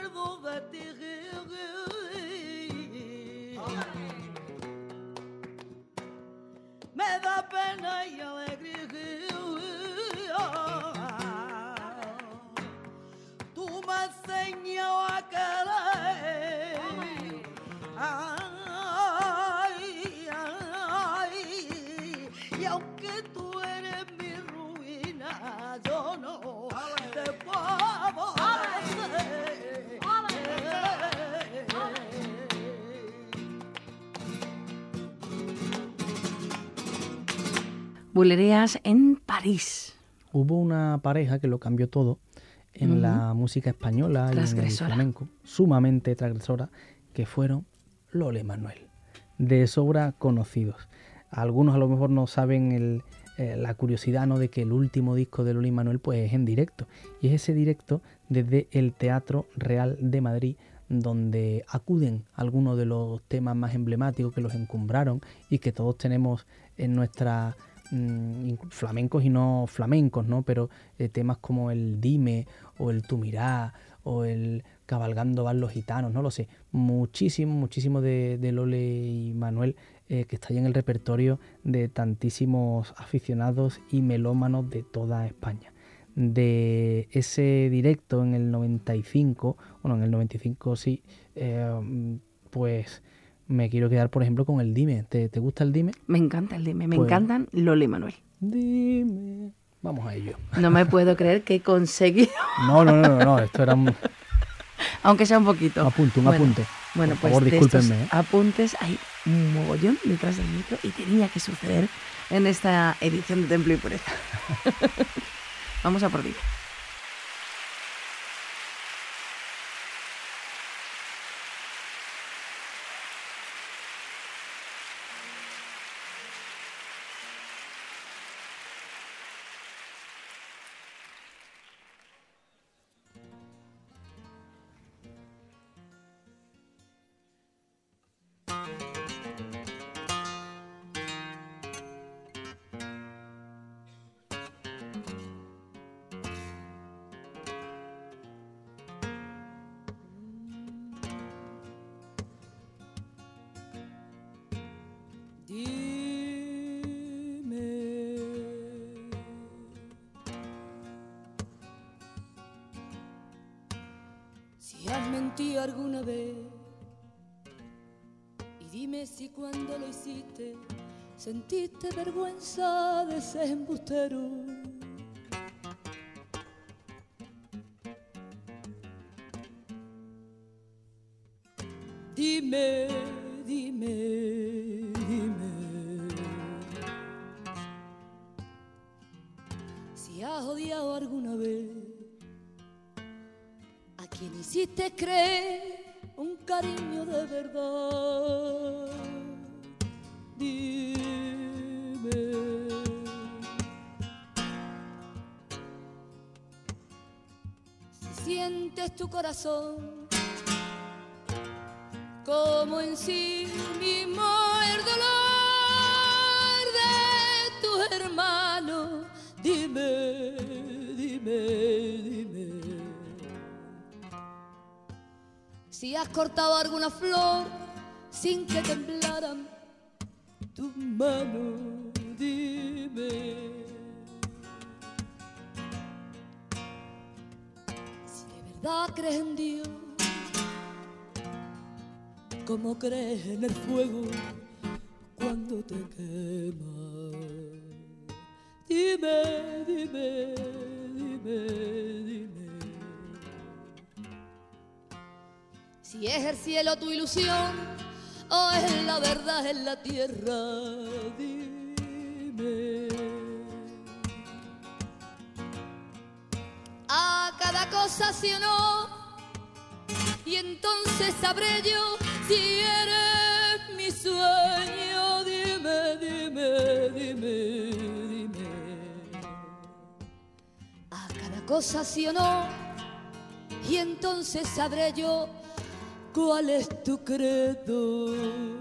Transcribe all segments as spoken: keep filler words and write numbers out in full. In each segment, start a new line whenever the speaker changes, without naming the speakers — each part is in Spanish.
acuerdo de ti. Me da pena y alegría. Tú me has enseñado a querer. Ay, ay, y aunque tú eres mi ruina, yo no te puedo aborrecer.
Bulerías en París.
Hubo una pareja que lo cambió todo en uh-huh. la música española y en el flamenco, sumamente transgresora, que fueron Lola y Manuel, de sobra conocidos. Algunos a lo mejor no saben el, eh, la curiosidad, ¿no?, de que el último disco de Lola y Manuel pues, es en directo, y es ese directo desde el Teatro Real de Madrid, donde acuden algunos de los temas más emblemáticos que los encumbraron y que todos tenemos en nuestra... flamencos y no flamencos, ¿no? Pero eh, temas como el Dime o el Tú Mirá o el Cabalgando van los gitanos, no lo sé, muchísimo, muchísimo de, de Lole y Manuel eh, que está ahí en el repertorio de tantísimos aficionados y melómanos de toda España. De ese directo en el noventa y cinco, bueno, en el noventa y cinco sí, eh, pues... me quiero quedar, por ejemplo, con el Dime. ¿Te, te gusta el Dime?
Me encanta el Dime. Me
pues,
encantan Lola y Manuel.
Dime. Vamos a ello.
No me puedo creer que he conseguido...
No, no, no, no, no. Esto era... un...
Aunque sea un poquito.
Un apunte, un
bueno,
apunte.
Bueno,
por
pues
favor,
de
discúlpenme.
Estos
¿eh?
apuntes hay un mogollón detrás del micro y tenía que suceder en esta edición de Templo y Pureza. Vamos a por Dime.
Si has mentido alguna vez y dime si cuando lo hiciste sentiste vergüenza de ser embustero. Dime, dime, dime si has odiado alguna vez a quien hiciste creer un cariño de verdad. Dime si sientes tu corazón como en sí mismo el dolor de tus hermanos. Dime, dime, dime si has cortado alguna flor sin que temblaran tus manos. Dime si de verdad crees en Dios como crees en el fuego cuando te quema. Dime, dime, dime, dime si es el cielo tu ilusión o es la verdad en la tierra. Dime a cada cosa sí o no, y entonces sabré yo si eres mi sueño. Dime, dime, dime, dime a cada cosa sí o no, y entonces sabré yo cuál es tu credo.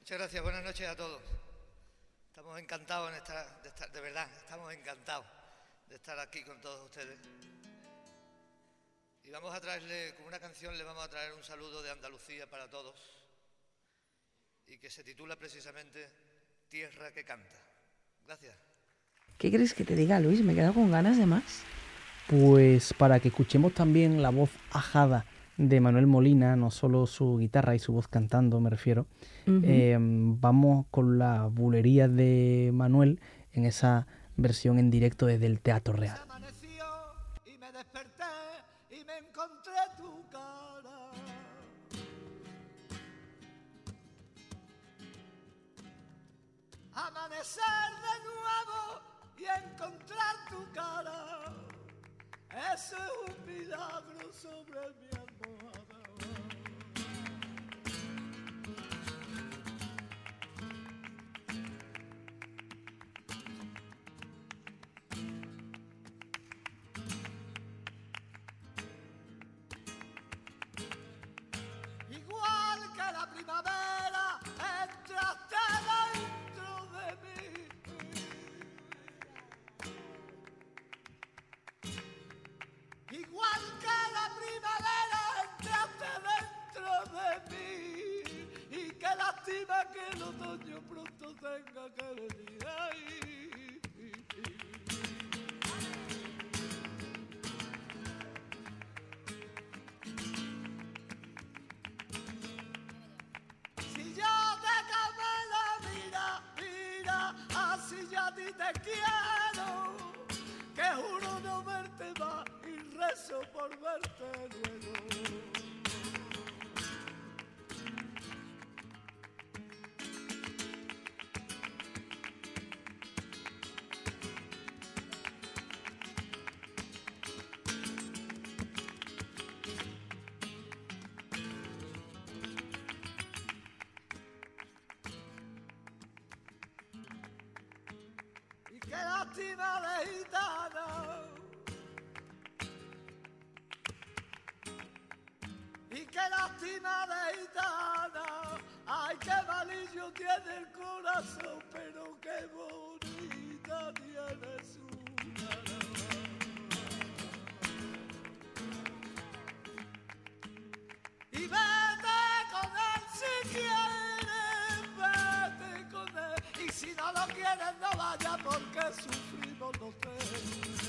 Muchas gracias, buenas noches a todos. Estamos encantados en estar, de estar, de verdad, estamos encantados de estar aquí con todos ustedes. Y vamos a traerle, con una canción, le vamos a traer un saludo de Andalucía para todos, y que se titula precisamente Tierra que canta. Gracias.
¿Qué crees que te diga, Luis? Me he quedado con ganas de más.
Pues para que escuchemos también la voz ajada de Manuel Molina, no solo su guitarra y su voz cantando, me refiero, uh-huh. eh, vamos con la bulería de Manuel en esa versión en directo desde el Teatro Real.
Amaneció y me desperté y me encontré tu cara. Amanecer de nuevo y encontrar tu cara. Eso es un milagro sobre mi almohada. Igual que la primavera entraste dentro de mí. Igual que la primavera entraste dentro de mí. Y qué lástima que el otoño pronto tenga que venir. Ay, si yo te cambié la vida, mira, así yo a ti te quiero. Que juro no verte más y rezo por verte luego. Y qué lástima de gitana. Y qué lástima de gitana. Ay, qué malillo tiene el corazón, pero qué bonita tiene su cara. Y vete con él si quieres, vete con él. Y si no lo quieres, no vaya porque sufrimos los tres.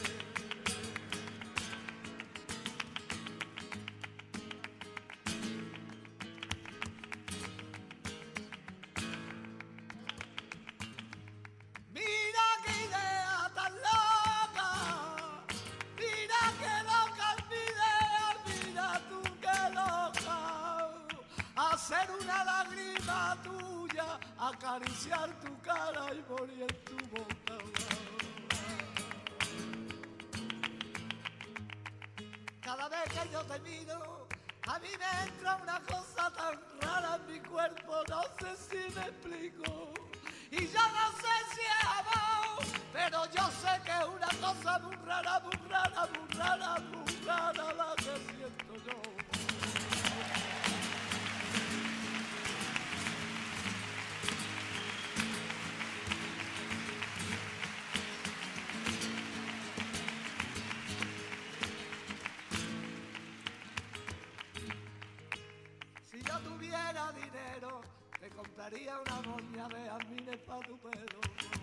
Mira qué idea tan loca, mira qué loca es mi idea, mira tú qué loca. Hacer una lágrima tuya, acariciar tu cara y morir en tu boca. Cada vez que yo te miro, a mí me entra una cosa tan rara en mi cuerpo, no sé si me explico. Y yo no sé si es amor, pero yo sé que es una cosa muy rara, muy rara, muy rara, muy rara la que siento yo. Si yo tuviera dinero, te compraría una moña de jazmines para tu pelo.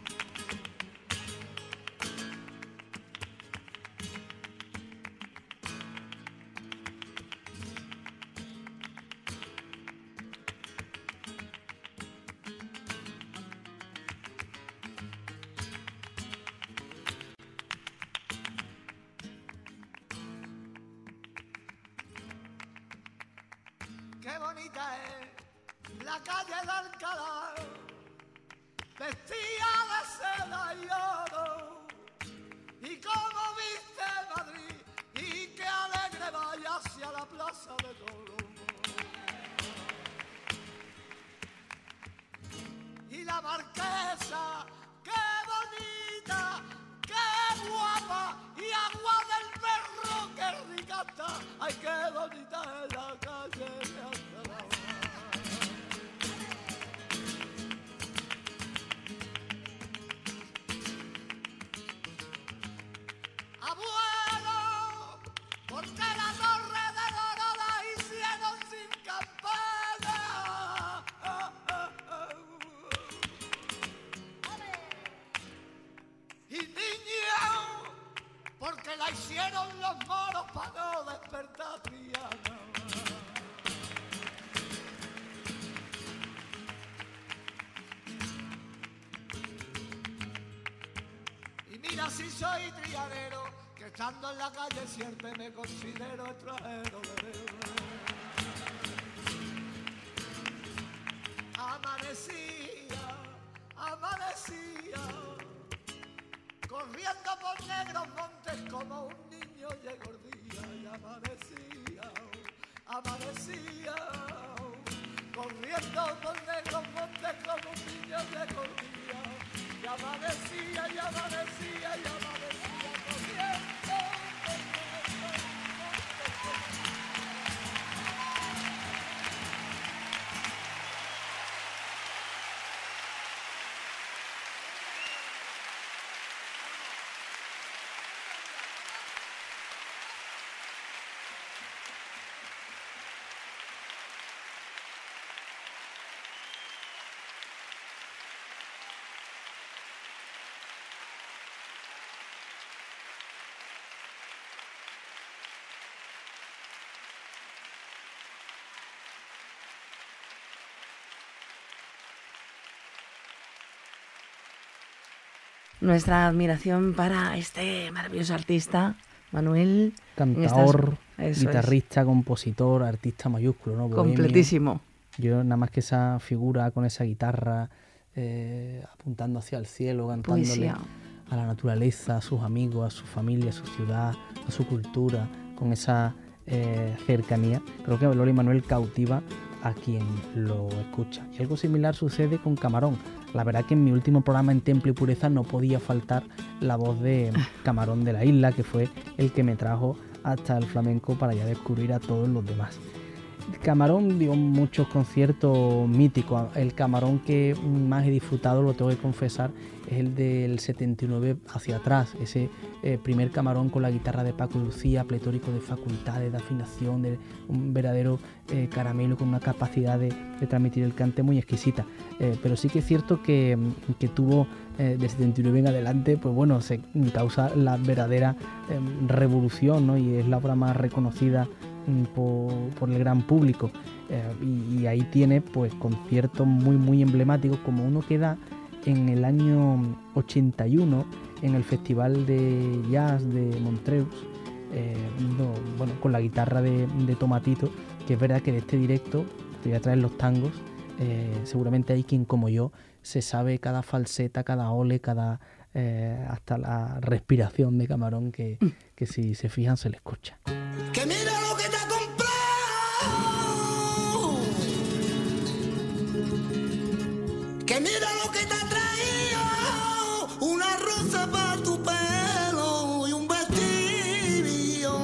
Qué bonita es la calle de Alcalá, vestida de seda y oro, y cómo viste Madrid, y qué alegre vaya hacia la plaza de Toros. Y la marquesa, qué bonita, qué guapa, y agua del perro, qué rica está, ay qué bonita es la calle de Alcalá. hicieron los moros para no despertar Triana. Y mira si soy trianero, que estando en la calle siempre me considero extranjero. Amanecía, amanecía, corriendo por negros montes como un niño llegó el día. Y amanecía, amanecía, corriendo por negros montes como un niño llegó el día. Y amanecía, y amanecía, y amanecía, corriendo por negros montes como un niño.
Nuestra admiración para este maravilloso artista, Manuel.
Cantador, estas... guitarrista, es. compositor, artista mayúsculo, ¿no? Bohemio.
Completísimo.
Yo nada más que esa figura con esa guitarra eh, apuntando hacia el cielo, cantándole Poesía. a la naturaleza, a sus amigos, a su familia, a su ciudad, a su cultura, con esa eh, cercanía. Creo que Lola y Manuel cautiva a quien lo escucha. Y algo similar sucede con Camarón. La verdad que en mi último programa en Templo y Pureza no podía faltar la voz de Camarón de la Isla, que fue el que me trajo hasta el flamenco para ya descubrir a todos los demás. Camarón dio muchos conciertos míticos. El Camarón que más he disfrutado, lo tengo que confesar, es el del setenta y nueve hacia atrás. Ese eh, primer Camarón con la guitarra de Paco y Lucía, pletórico de facultades, de afinación, de un verdadero eh, caramelo con una capacidad de, de transmitir el cante muy exquisita. Eh, pero sí que es cierto que, que tuvo eh, de setenta y nueve en adelante, pues bueno, se causa la verdadera eh, revolución, ¿no? Y es la obra más reconocida Por, por el gran público, eh, y, y ahí tiene pues conciertos muy muy emblemáticos, como uno que da en el año ochenta y uno en el Festival de Jazz de Montreux, eh, no, bueno, con la guitarra de, de Tomatito, que es verdad que de este directo te voy a traer los tangos. Eh, seguramente hay quien como yo se sabe cada falseta, cada ole, cada eh, hasta la respiración de Camarón, que, que si se fijan se le escucha.
Que mira lo que te ha comprado, que mira lo que te ha traído, una rosa para tu pelo y un vestido.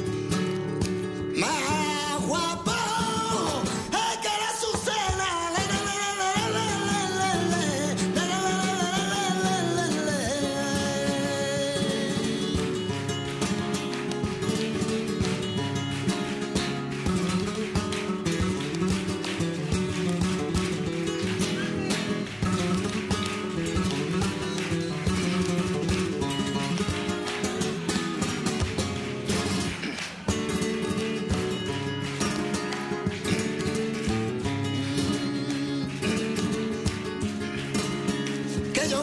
Más guapo es que la Azucena le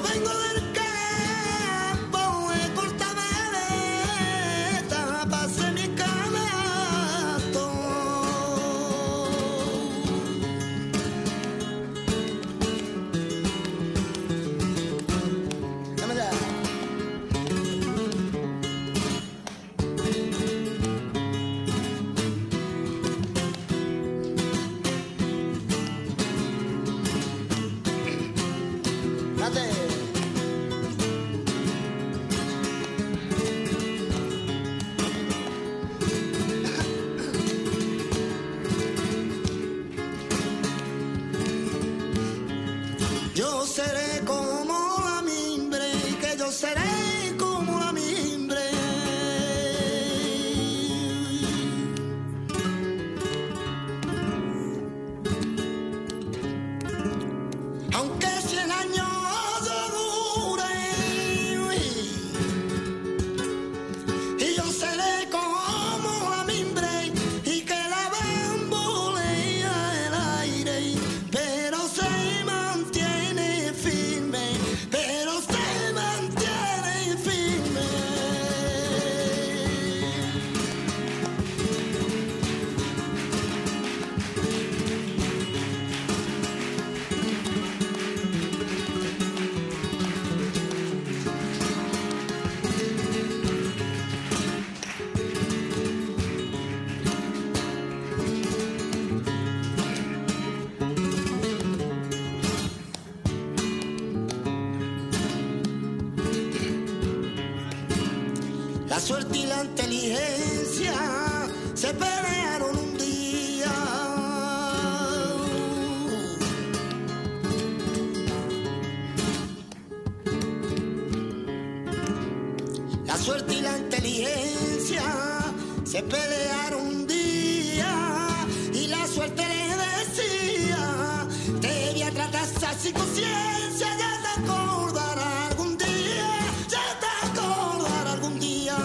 La suerte y la inteligencia se pelearon un día. La suerte y la inteligencia se pelearon un día y la suerte le decía: te voy a tratar así con ciencia, ya te acordarás algún día, ya te acordarás algún día.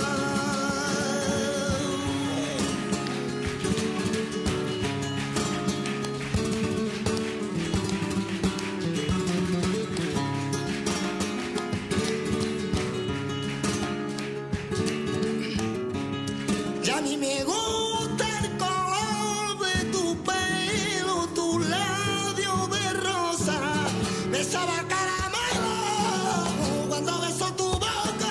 Ya ni me gusta el color de tu pelo, tu labio de rosa, me sabe a caramelo cuando beso tu boca.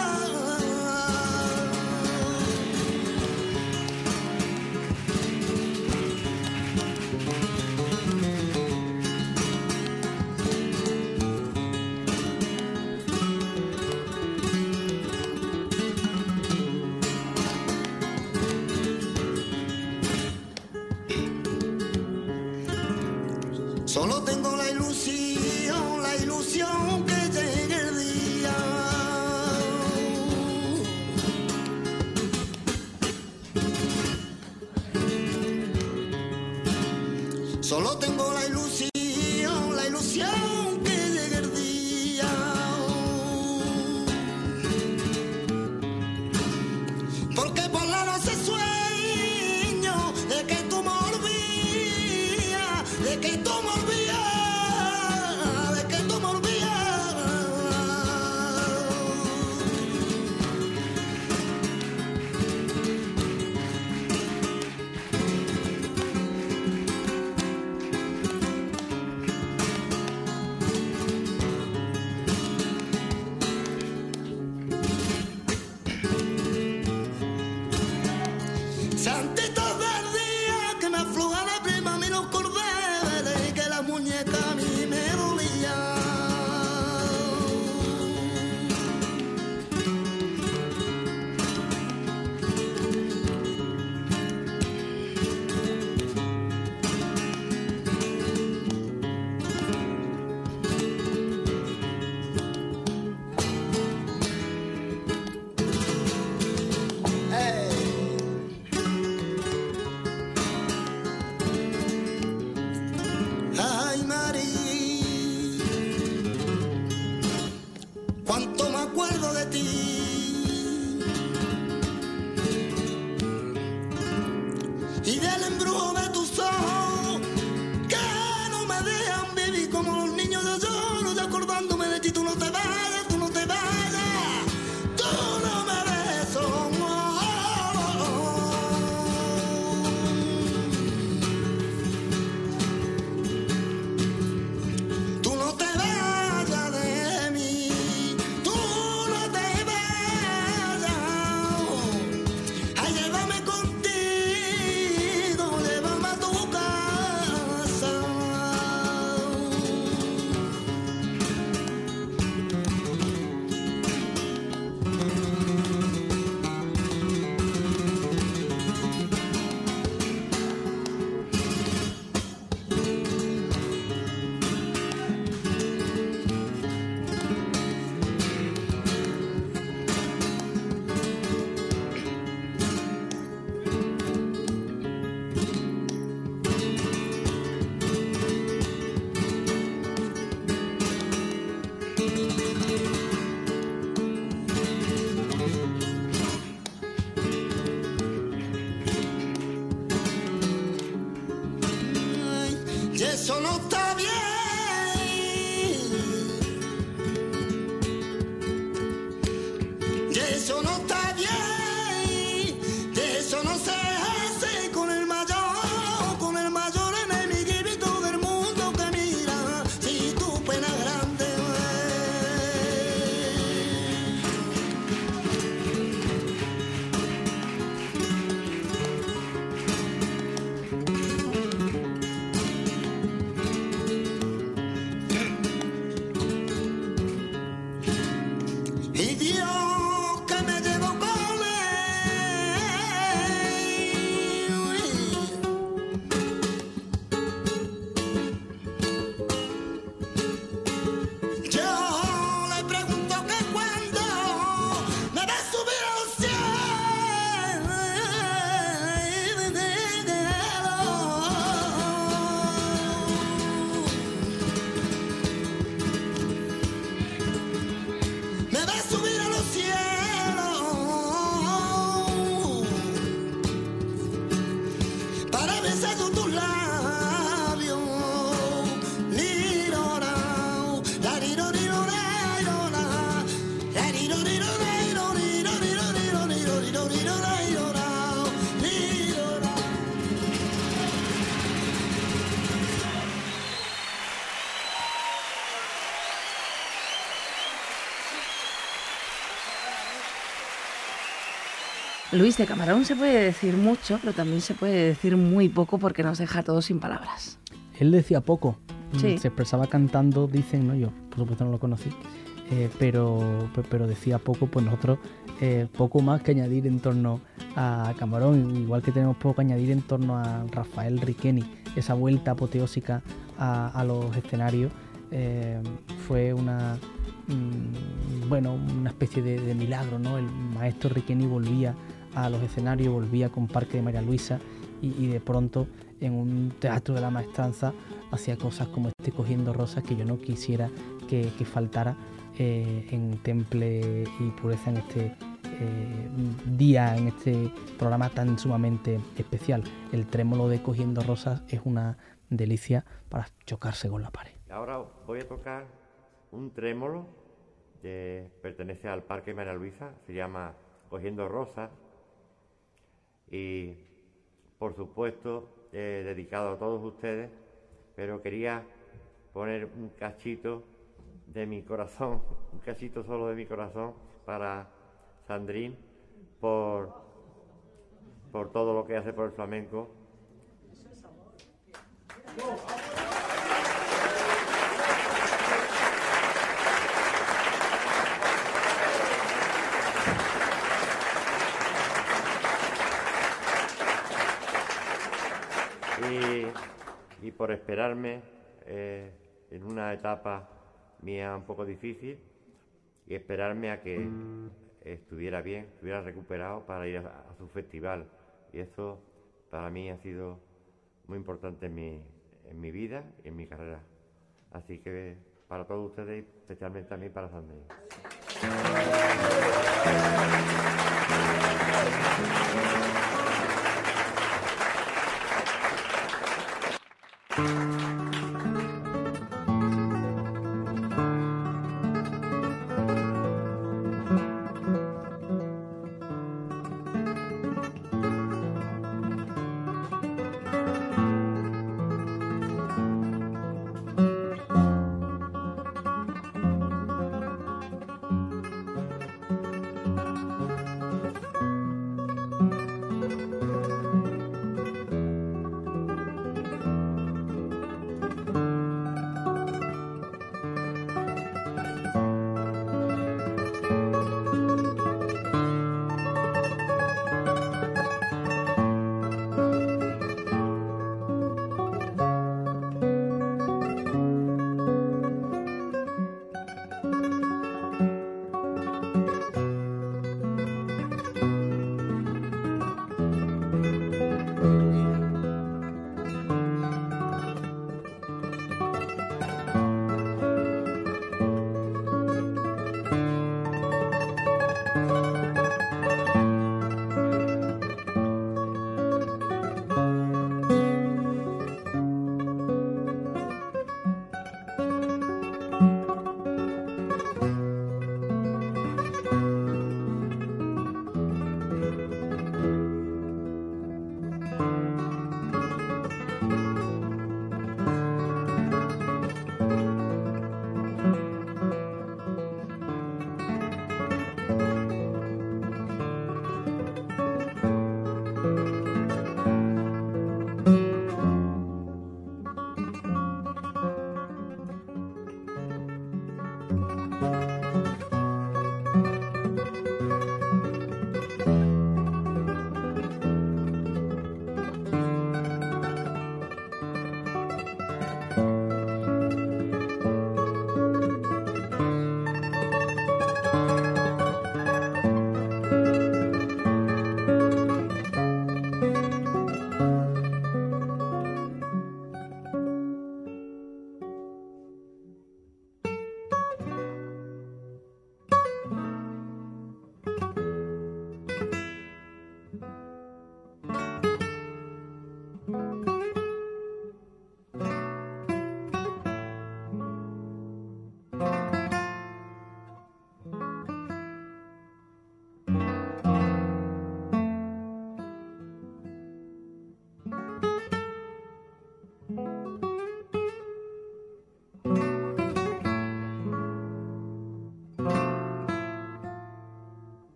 Solo tengo la ilusión, la ilusión que llegue el día. Solo tengo la ilusión, la ilusión que llegue el día. Porque por la noche sueño de que tú me olvidas, de que tú me olvidas, de que tú me olvidas. Santitos del día que me afluja la prima a mí los cordeles, que la muñeca a mí me dolía. Hey. no está bien. Y eso no está bien. Y eso no se hace con el mayor, con el mayor enemigo del mundo que mira si tu pena grande. Y Dios que me llevó con él. Yo le pregunto que cuándo me va a subir al cielo. Me va a subir a los cielos para besar tus labios. Lirorao, larirorirorairora, larirorirorairorirorirorirorirorirorirorao, lirorao.
Luis, de Camarón se puede decir mucho, pero también se puede decir muy poco porque nos deja a todos sin palabras.
Él decía poco,
Sí.
se expresaba cantando, dicen, ¿no? Yo por supuesto no lo conocí, eh, pero, pe- pero decía poco, pues nosotros eh, poco más que añadir en torno a Camarón, igual que tenemos poco que añadir en torno a Rafael Riqueni, esa vuelta apoteósica a, a los escenarios, eh, fue una, mm, bueno, una especie de, de milagro, ¿no? El maestro Riqueni volvía a los escenarios, volvía con Parque de María Luisa y, y de pronto en un teatro de la maestranza hacía cosas como este Cogiendo Rosas que yo no quisiera que, que faltara eh, en Temple y Pureza en este eh, día, en este programa tan sumamente especial. El trémolo de Cogiendo Rosas es una delicia para chocarse con la pared.
Ahora voy a tocar un trémolo que pertenece al Parque María Luisa, se llama Cogiendo Rosas y por supuesto eh, dedicado a todos ustedes, pero quería poner un cachito de mi corazón, un cachito solo de mi corazón para Sandrín por, por todo lo que hace por el flamenco. Y, y por esperarme eh, en una etapa mía un poco difícil y esperarme a que estuviera bien, estuviera recuperado para ir a, a su festival. Y eso para mí ha sido muy importante en mi, en mi vida y en mi carrera. Así que para todos ustedes y especialmente también para Sandrín.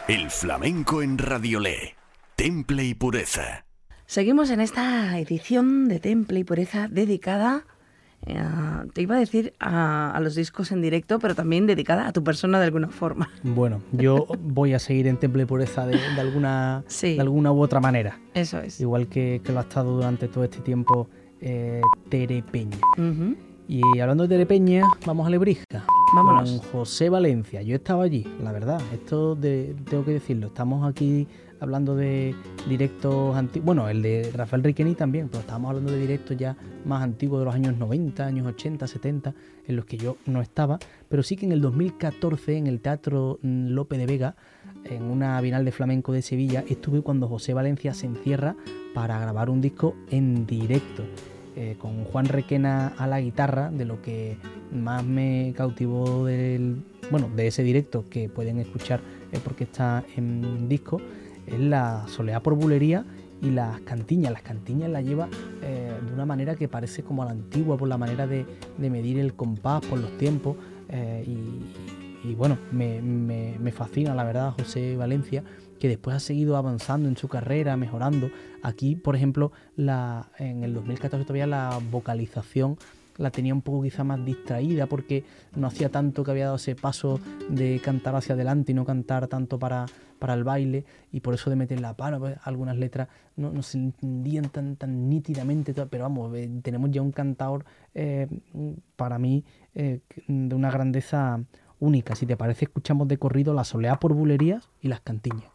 El flamenco en Radiolé. Temple y Pureza.
Seguimos en esta edición de Temple y Pureza dedicada, eh, te iba a decir, a, a los discos en directo, pero también dedicada a tu persona de alguna forma.
Bueno, yo voy a seguir en Temple y Pureza de, de, alguna, sí. de alguna u otra manera.
Eso es.
Igual que, que lo ha estado durante todo este tiempo eh, Tere Peña. Uh-huh. Y hablando de Tere Peña, vamos a Lebrija.
Vámonos.
Con José Valencia. Yo estaba allí, la verdad. Esto de, tengo que decirlo. Estamos aquí hablando de directos antiguos. Bueno, el de Rafael Riqueni también, pero estamos hablando de directos ya más antiguos de los años noventa, años ochenta, setenta, en los que yo no estaba. Pero sí que en el dos mil catorce, en el Teatro Lope de Vega, en una Bienal de Flamenco de Sevilla, estuve cuando José Valencia se encierra para grabar un disco en directo. Eh, con Juan Requena a la guitarra. De lo que más me cautivó del, bueno, de ese directo, que pueden escuchar eh, porque está en disco, es la soleá por bulería y las cantiñas. Las cantiñas las lleva eh, de una manera que parece como a la antigua, por la manera de, de medir el compás, por los tiempos, eh, y, y bueno, me, me, me fascina la verdad José Valencia, que después ha seguido avanzando en su carrera, mejorando. Aquí, por ejemplo, la, en el dos mil catorce todavía la vocalización la tenía un poco quizá más distraída, porque no hacía tanto que había dado ese paso de cantar hacia adelante y no cantar tanto para, para el baile, y por eso de meter la pala, pues, algunas letras no, no se entendían tan, tan nítidamente, pero vamos, eh, tenemos ya un cantador eh, para mí eh, de una grandeza única. Si te parece, escuchamos de corrido la soleá por bulerías y las cantiñas.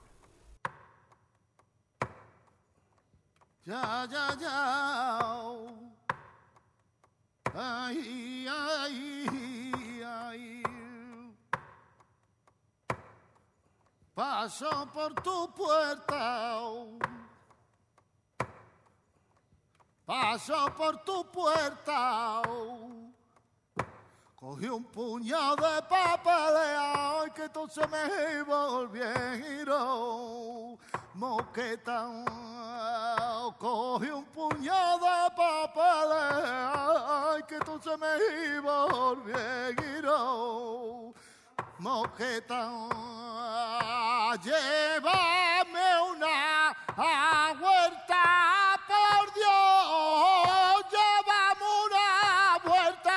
Ya, ya, ya. Ay, ay, ay. Paso por tu puerta. Paso por tu puerta. Cogí un puñado de papeleo y que entonces me volvieron moqueta. Cogí un puñado de papeleo y que entonces me volvieron moqueta. Llévame una vuelta, por Dios, llévame una vuelta.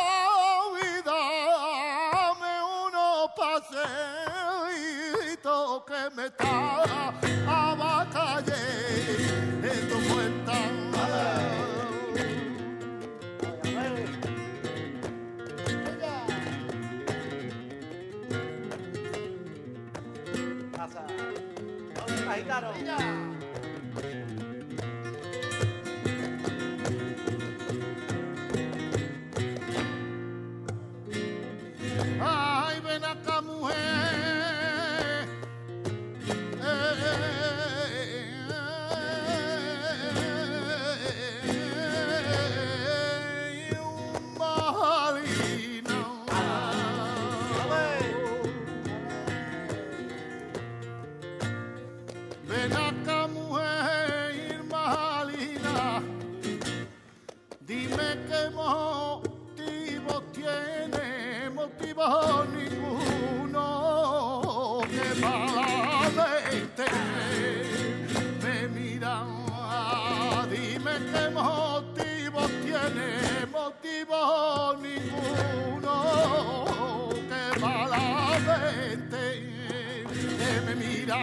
Que me está a batalla en tu puerta. Pasa. ¿Dónde está Gitano? Ay, ven acá, mujer. Ninguno que malamente me mira. Dime qué motivo tiene, motivo ninguno que malamente me mira.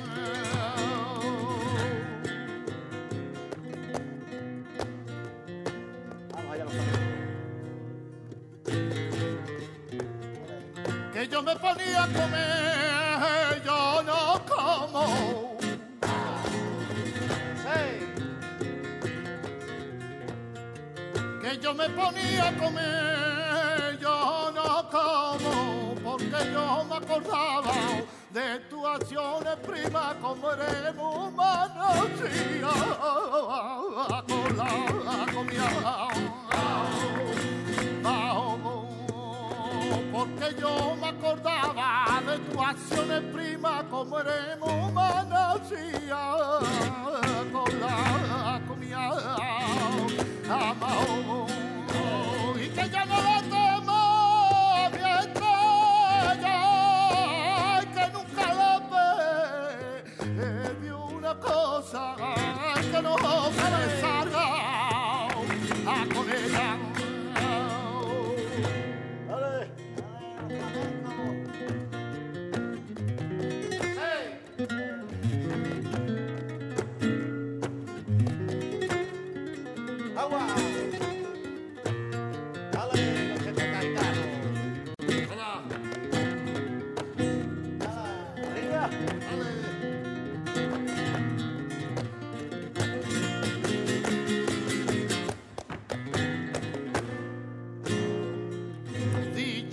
Que yo me ponía a comer, yo no como. Sí. Que yo me ponía a comer, yo no como, porque yo me acordaba de tus acciones, prima, como eres humana, sí, con la comida. Porque yo me acordaba de tus acciones, prima, como eres humana, sí, con la comida, amado, y que ya no la temo, mi estrella, que nunca la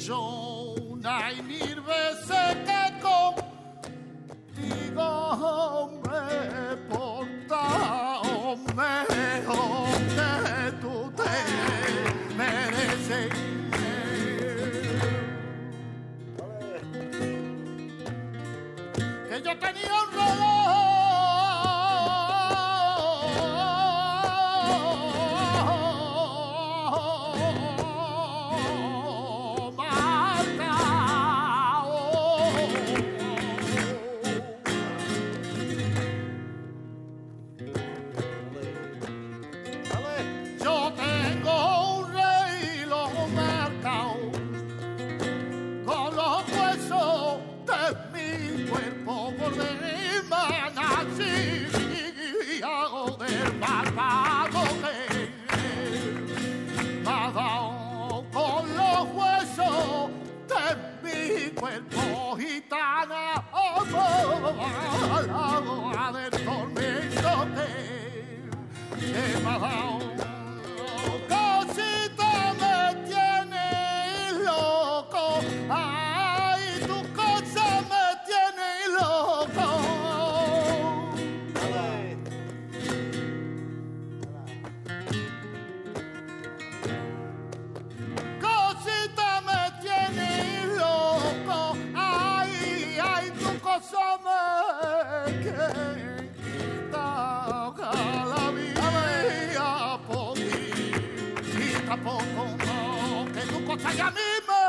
dicho una y mil veces que contigo me he portado mejor que tú te mereces. Que yo tenía un reloj cuerpo gitana, oh, oh, la del tormento que, que me ha dado. Cosita me tiene loco, ay, tu cosa me tiene loco. Cosita me tiene loco, ay, ay, tu cosa me quita la vida poquita poco, no, que tu cosa ya a mí me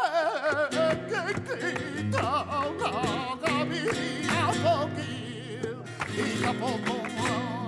quita la vida poquita poco, no.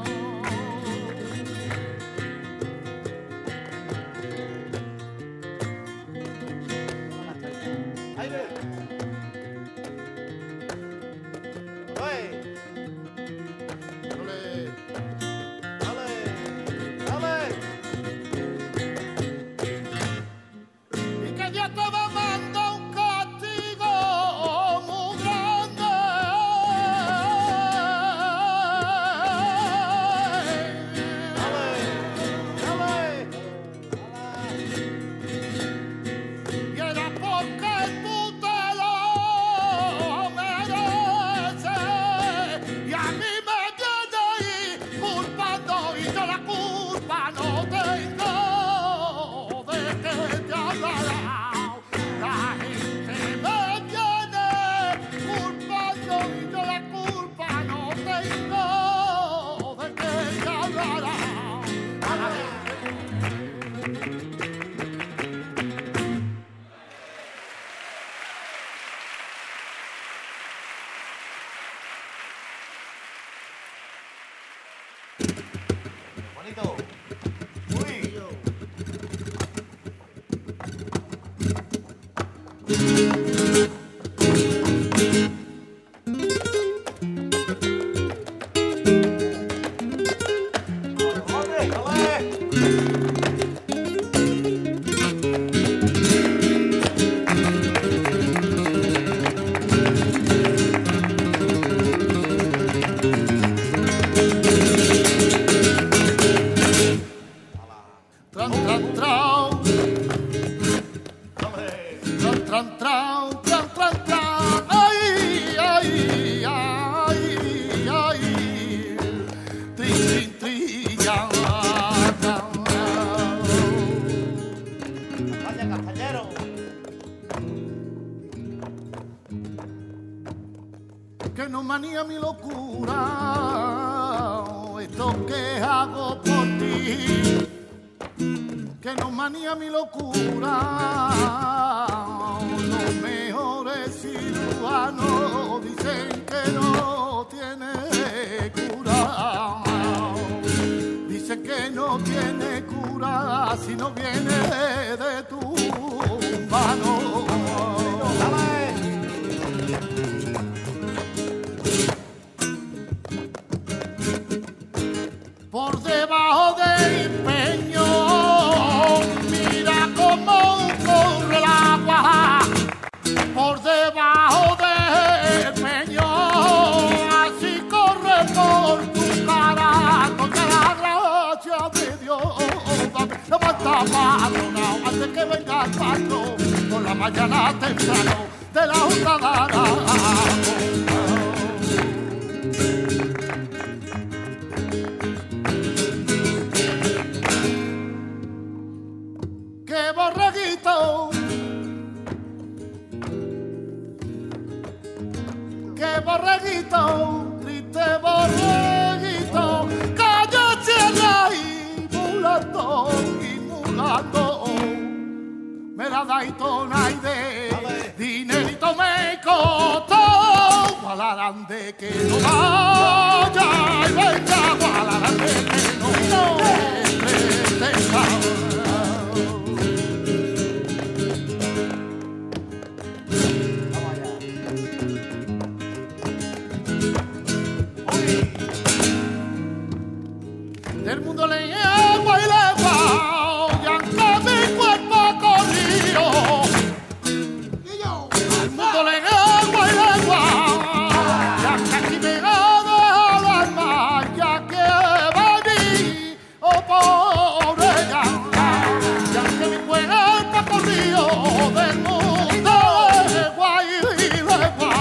Que no manía mi locura, esto que hago por ti, que no manía mi locura, los mejores cirujanos dicen que no tiene cura, dicen que no tiene cura si no viene de tu mano. Por debajo del peñón, mira cómo corre el agua. Por debajo del peñón, así corre por tu cara. Con la gracia de Dios, levanta mano, antes que venga el patrón. Con la mañana temprano de la hurtadana. ¡Qué borreguito! ¡Qué borreguito! ¡Triste borreguito! ¡Calle tierra y mulando y mulando! Me la da y tona y de dinerito me costó. Gualarán de que no vaya y venga, gualarán de que no venga. Del mundo le agua y legua, y aunque mi cuerpo corrió. Del mundo le agua y legua, y aunque aquí me ha dejado el alma, ya que vení, oh pobre ya, y aunque mi cuerpo corrió. Del mundo le agua y legua.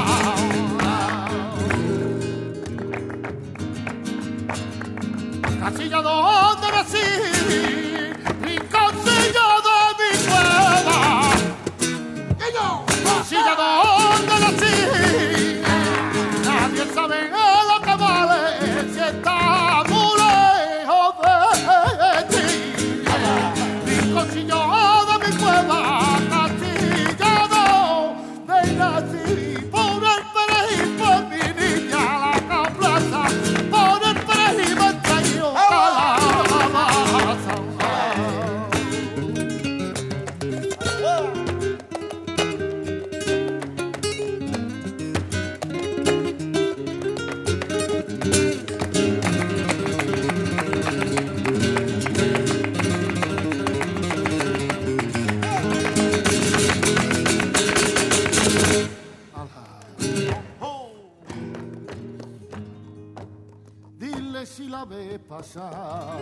Casilla donde nací, rinconcillo de mi cueva. Casilla donde nací, nadie sabe lo que vale si está muy lejos de ti. Rinconcillo de mi cueva, casilla donde nací, por el perejil, por mi niña la plaza, por el perejil me trajo calabaza. Dile si la ves pasar.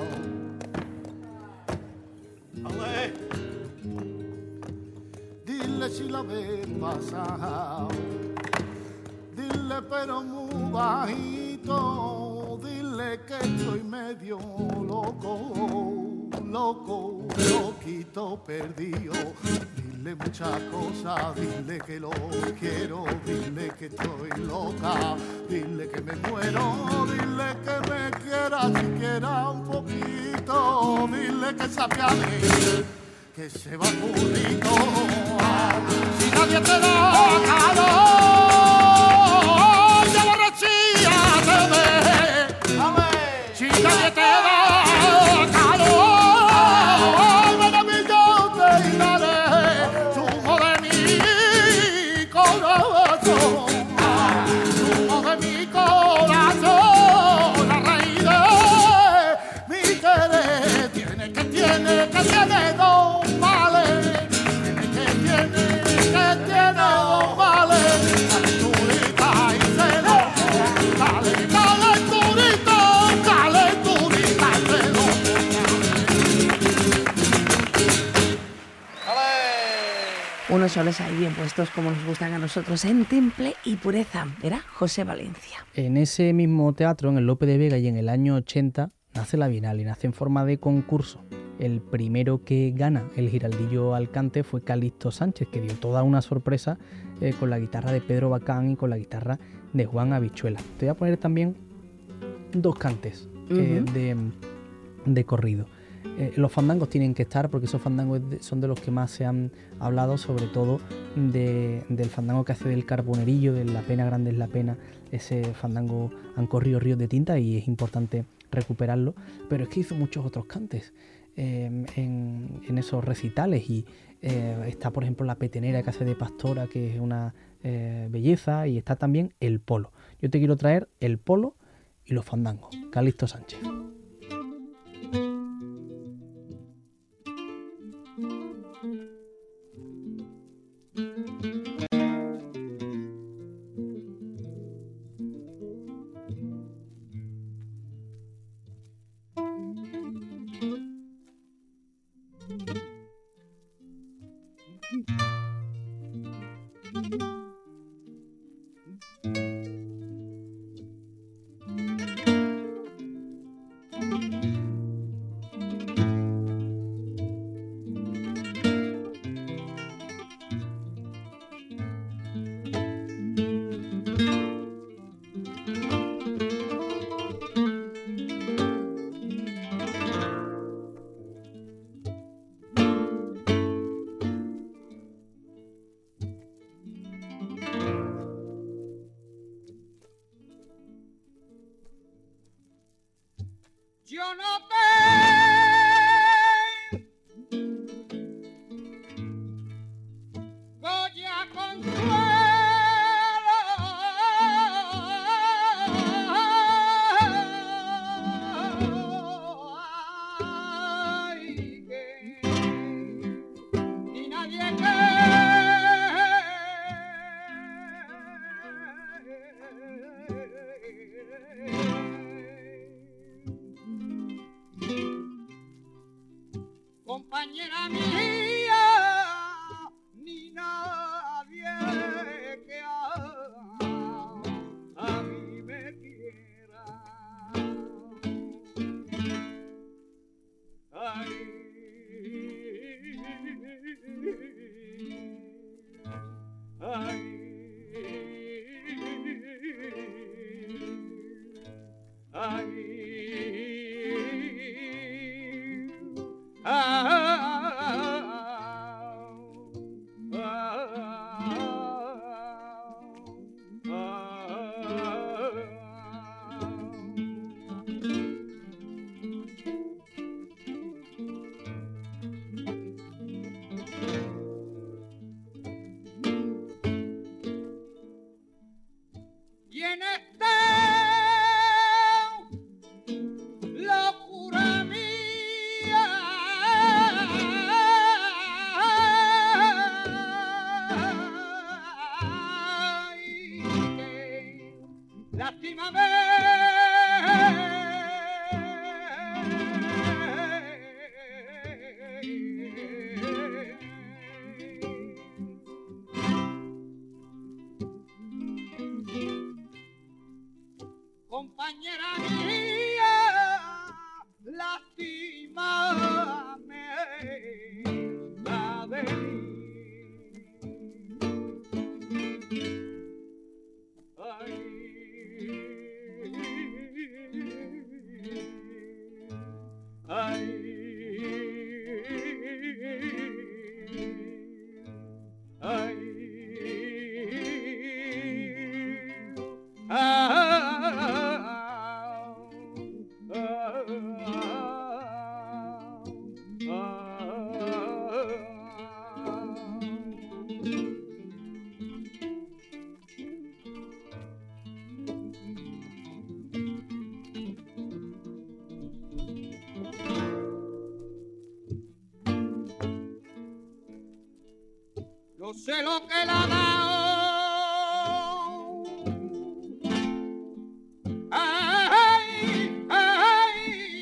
Dile si la ves pasar. Dile pero muy bajito. Dile que estoy medio loco, loco, loquito, perdido. Dile muchas cosas, dile que lo quiero, dile que estoy loca, dile que me muero, dile que me quiera siquiera un poquito, dile que se apiade, que se va purito, si nadie te da calor, ya borrachilla te ve, si nadie te da calor, maravilloso te daré, zumo de mi corazón, zumo de mi corazón, la raíz de mi querer, tiene que, tiene que, tiene dos males, tiene que, tiene que, tiene dos males, calenturita y celo, dale, calenturita, calenturita y celo.
Unos soles ahí bien puestos como nos gustan a nosotros en Temple y Pureza. Era José Valencia.
En ese mismo teatro, en el Lope de Vega, y en el año ochenta, nace la Bienal y nace en forma de concurso. El primero que gana el Giraldillo Alcante fue Calixto Sánchez, que dio toda una sorpresa eh, con la guitarra de Pedro Bacán y con la guitarra de Juan Habichuela. Te voy a poner también dos cantes eh, uh-huh. de, de corrido. Eh, los fandangos tienen que estar porque esos fandangos son de los que más se han hablado, sobre todo de, del fandango que hace del Carbonerillo, de La Pena Grande es la Pena. Ese fandango han corrido ríos de tinta y es importante recuperarlo, pero es que hizo muchos otros cantes eh, en, en esos recitales y eh, está por ejemplo La Petenera que hace de Pastora, que es una eh, belleza, y está también El Polo. Yo te quiero traer El Polo y los fandangos, Calixto Sánchez.
compañera mía, ni nadie que a, a mí me quiera. Ay, ay, ay, y en esta locura mía, ay, que lástima me compañera mía, lástima me da de mí. Ay, ay, ay, yo sé lo que la ha dado. Ay, ay,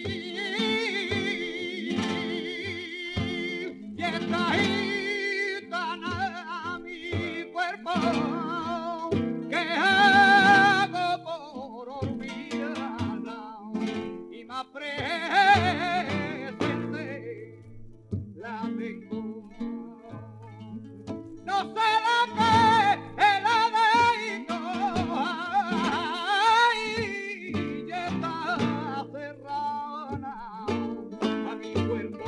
y esta gitana a mi cuerpo, que hago por olvidarla y más presente la tengo. No sé la que el adeito, ay, ya está cerrada a mi cuerpo.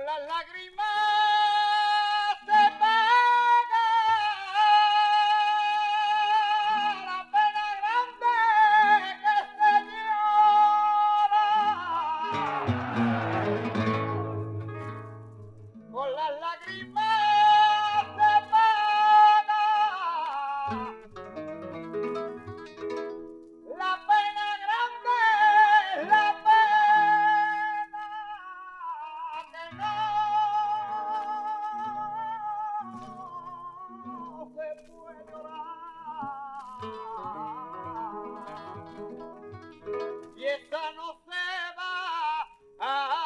las lágrimas se paga la pena grande que se llora. Con las lágrimas se paga la pena grande, la pena que no se puede llorar. Y esta no se va a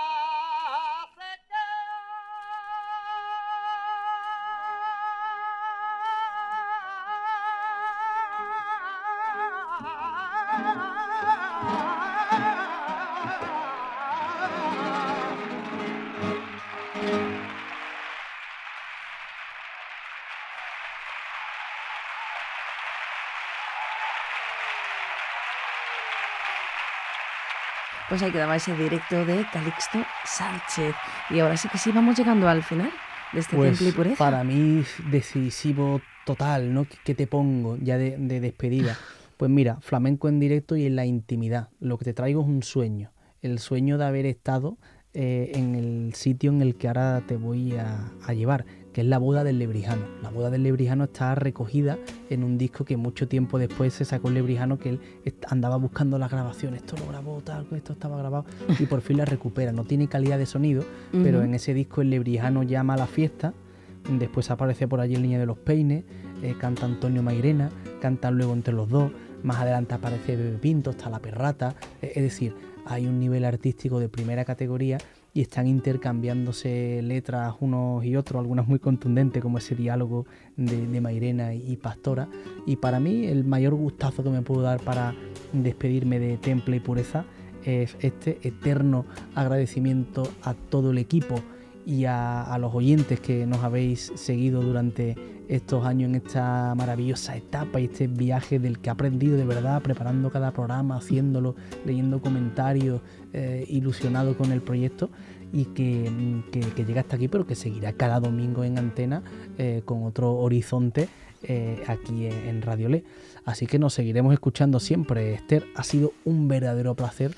Pues ahí quedaba ese directo de Calixto Sánchez. Y ahora sí que sí, vamos llegando al final de este
pues
Temple y Pureza.
Para mí, decisivo total, ¿no? ¿Qué te pongo ya de, de despedida? Pues mira, flamenco en directo y en la intimidad. Lo que te traigo es un sueño. El sueño de haber estado eh, en el sitio en el que ahora te voy a, a llevar, que es la boda del Lebrijano. La boda del Lebrijano está recogida en un disco que mucho tiempo después se sacó el Lebrijano, que él andaba buscando las grabaciones, esto lo grabó, tal, esto estaba grabado, y por fin la recupera. No tiene calidad de sonido, uh-huh. pero en ese disco el Lebrijano llama a la fiesta. Después aparece por allí el Niño de los Peines, eh, canta Antonio Mairena, cantan luego entre los dos, más adelante aparece Bebe Pinto, está La Perrata, eh, es decir, hay un nivel artístico de primera categoría y están intercambiándose letras unos y otros, algunas muy contundentes como ese diálogo de, de Mairena y Pastora, y para mí el mayor gustazo que me puedo dar para despedirme de Temple y Pureza es este eterno agradecimiento a todo el equipo y a, a los oyentes que nos habéis seguido durante estos años en esta maravillosa etapa y este viaje del que he aprendido de verdad, preparando cada programa, haciéndolo, leyendo comentarios, eh, ilusionado con el proyecto, y que, que, que llega hasta aquí, pero que seguirá cada domingo en antena eh, con otro horizonte eh, aquí en, en Radio Le. Así que nos seguiremos escuchando siempre. Esther, ha sido un verdadero placer,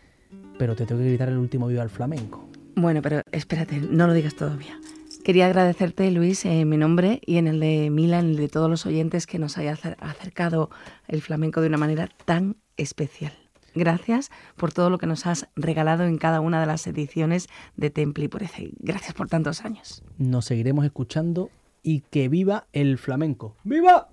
pero te tengo que gritar el último viva al flamenco.
Bueno, pero espérate, no lo digas todavía. Quería agradecerte, Luis, en mi nombre y en el de Mila, en el de todos los oyentes, que nos haya acercado el flamenco de una manera tan especial. Gracias por todo lo que nos has regalado en cada una de las ediciones de Temple y Pureza. Gracias por tantos años.
Nos seguiremos escuchando y que viva el flamenco. ¡Viva!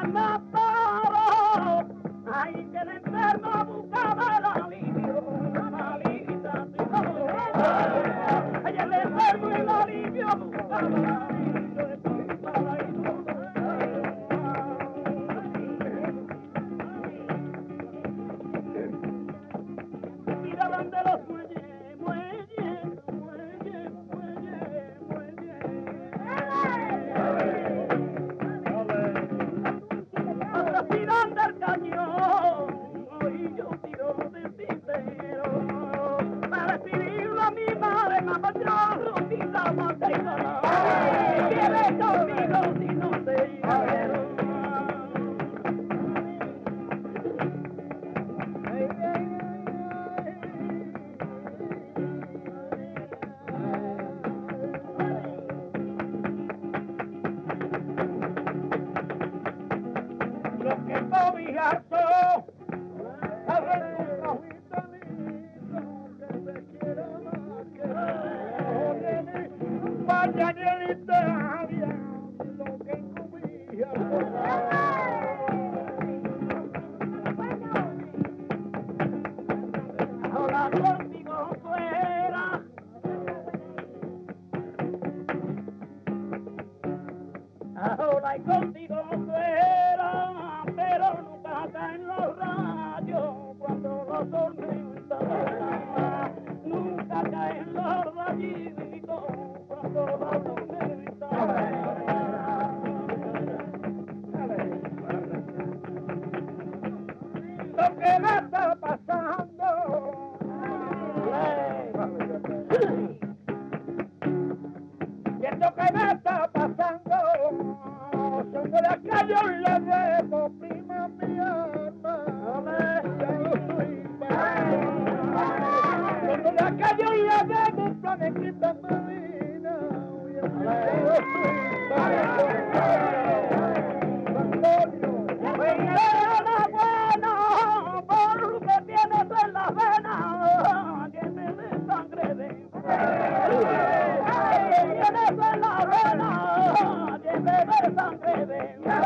Tienes en la vena, tienes de sangre de